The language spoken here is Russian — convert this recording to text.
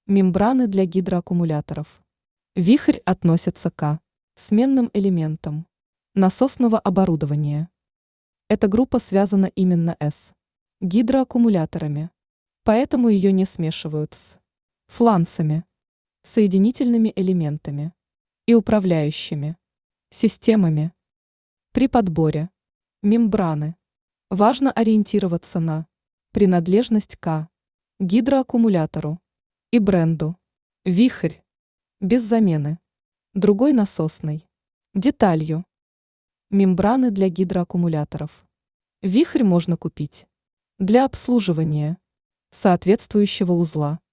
Мембраны для гидроаккумуляторов. Вихрь относится к сменным элементам насосного оборудования. Эта группа связана именно с гидроаккумуляторами, поэтому ее не смешивают с фланцами, соединительными элементами и управляющими системами. При подборе мембраны важно ориентироваться на принадлежность к гидроаккумулятору и бренду. Вихрь без замены другой насосной деталью. Мембраны для гидроаккумуляторов. Вихрь можно купить для обслуживания соответствующего узла.